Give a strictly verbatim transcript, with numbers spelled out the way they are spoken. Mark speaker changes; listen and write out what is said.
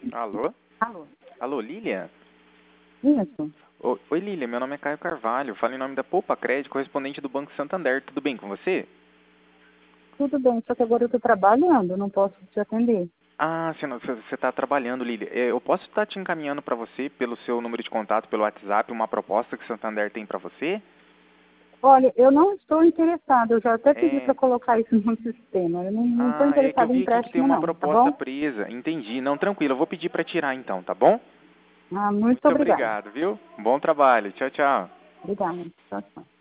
Speaker 1: Alô?
Speaker 2: Alô?
Speaker 1: Alô, Lília?
Speaker 2: Isso.
Speaker 1: O- Oi, Lília, meu nome é Caio Carvalho, falo em nome da Poupa Crédito, correspondente do Banco Santander. Tudo bem com você?
Speaker 2: Tudo bem, só que agora eu estou trabalhando, não posso te atender.
Speaker 1: Ah, você está trabalhando, Lília. É, Eu posso estar te encaminhando para você, pelo seu número de contato, pelo WhatsApp, uma proposta que o Santander tem para você?
Speaker 2: Olha, eu não estou interessada, eu já até pedi para
Speaker 1: É...
Speaker 2: colocar isso no sistema. Eu não não estou
Speaker 1: Ah, é que eu
Speaker 2: interessada em
Speaker 1: vi aqui que tem
Speaker 2: empréstimo
Speaker 1: uma
Speaker 2: não, tá
Speaker 1: proposta
Speaker 2: bom?
Speaker 1: presa. Entendi. Não, tranquilo, eu vou pedir para tirar então, tá bom?
Speaker 2: Ah, muito
Speaker 1: Muito
Speaker 2: obrigada.
Speaker 1: obrigado, viu? Bom trabalho. Tchau, tchau.
Speaker 2: Obrigada. Tchau, tchau.